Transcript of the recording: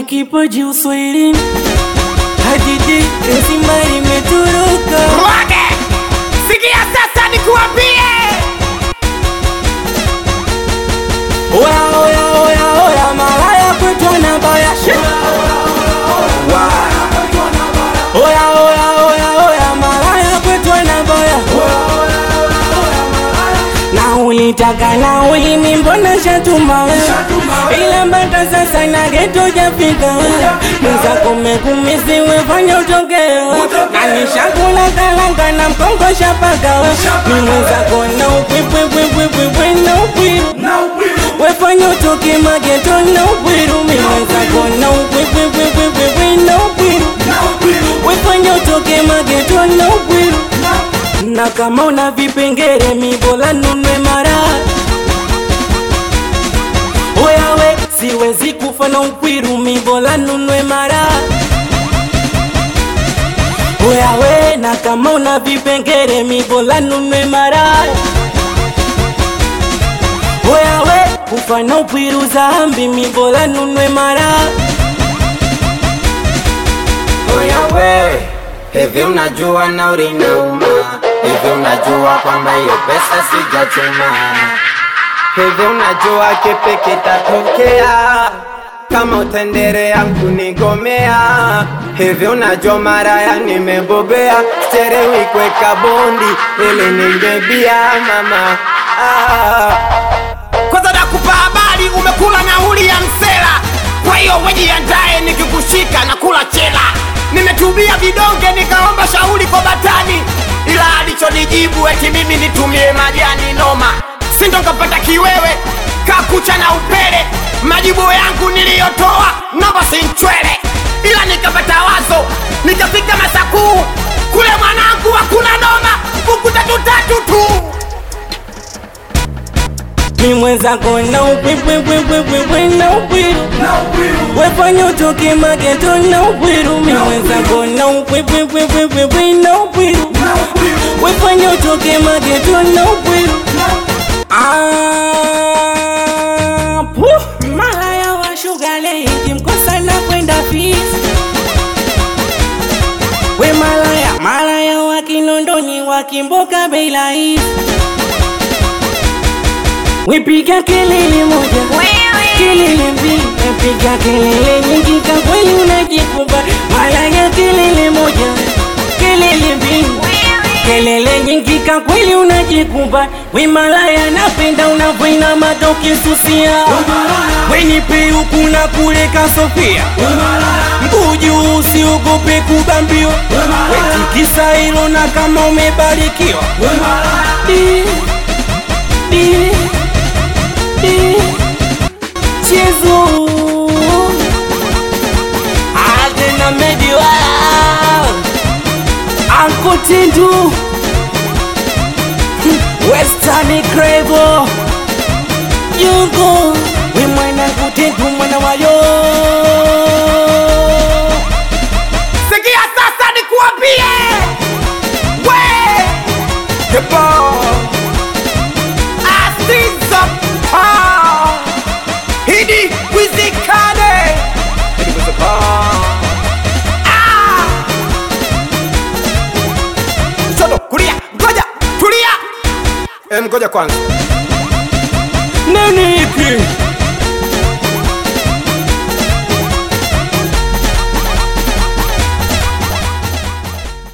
kipaji uswahilini, hadithi nzima imeturuka. Mwage, sikia sasa nikuambie. Oya oya oya oya, malaya kwetu na baya. Oya oya oya oya, malaya kwetu na baya. Na ulitaka na ulimi mbona shatuma ila mbata sasa na geto jafika. Mza kumekumisi wefanya utokeo na nishakula kalanga na mkongo shapaka. Mimweza kona upipipipipipipip na upiru wefanya utoke mageto na upiru. Mimweza kona upipipipipipip na upiru wefanya utoke mageto na upiru. Na kama una vipengere mibola nunwe mara. Oya we, siwezi kufa na ukwiru mibola nunwe mara. Oya we, na kama una vipengere mibola nunwe mara. Oya we, kufa na ukwiru zambi mibola nunwe mara. Oya we, hivi unajua na urinauma? Hivi unajua kwamba hiyo pesa sijachuma? Hivi unajua kipi kitatokea kama utendelea kunigomea? Hivi unajua maraya nimebobea, sichelewi kuweka bondi ili ningebia mama. Kwanza nakupa habari, umekula nauli ya msela. Kwa hiyo wejiandae, nikikushika na kula chela. Nimetubia vidonge nikaomba shauri kwa batani, ila alichonijibu eti mimi nitumie majani noma. Sindo nkapata kiwewe kakucha na upele. Majibu yangu niliyotoa namba sinchwele, ila nikapata wazo nikafika Masakuu. Kule mwanangu hakuna noma, buku tatu tu. Mimweza kona upipipipipipip na upiru wefanya utoke mageto na upiru. Mimweza kona upipipipipipip na upiru wefanya utoke mageto na upiru. Malaya wa shugale ikimkosa na kwenda fisi. We malaya wa Kinondoni wakimboka bila hisi. Wepiga kelele moja, kelele mbili, wepiga kelele nyingi kwa kweli unajikumba. Malaya kelele moja, kelele mbili, kelele nyingi kwa kweli unajikumba. We malaya napenda unavyoina matoki susia. We nipe huku na kule kasofia. Mbuju usiogope kubambiwa. We tikisa hilo na kama umebarikiwa. Chezo Adena Mediwa Anko Tindu Western Cravo Yugo we mwana kutendu mwana wayo. Sikia sasa nikuambie. We Kebo Astizo Hidi wizikane. Hidi wizikane. Shoto, kulia, ngoja, tulia. Ngoja kwanza. Nani hiki?